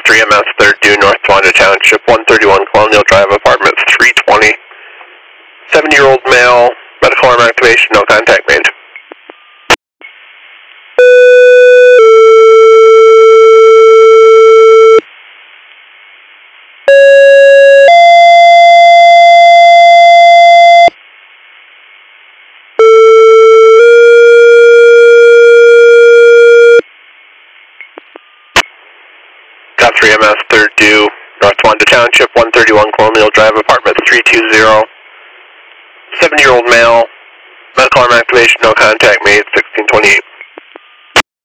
3MS, 3rd due, North Tawanda Township, 131 Colonial Drive, apartment 320. 7-year-old male, medical arm activation, no contact made. Got 3MS, 3rd due, North Tawanda Township, 131 Colonial Drive, apartment 320. 7-year-old male, medical arm activation, no contact made, 1628.